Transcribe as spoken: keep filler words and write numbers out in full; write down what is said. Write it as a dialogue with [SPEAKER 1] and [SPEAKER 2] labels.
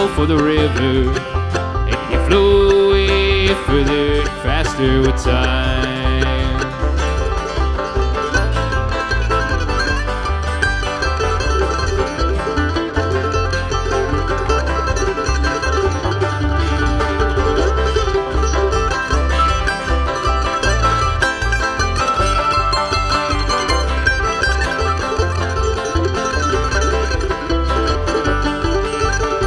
[SPEAKER 1] flow for the river, and you flow away further, faster with time.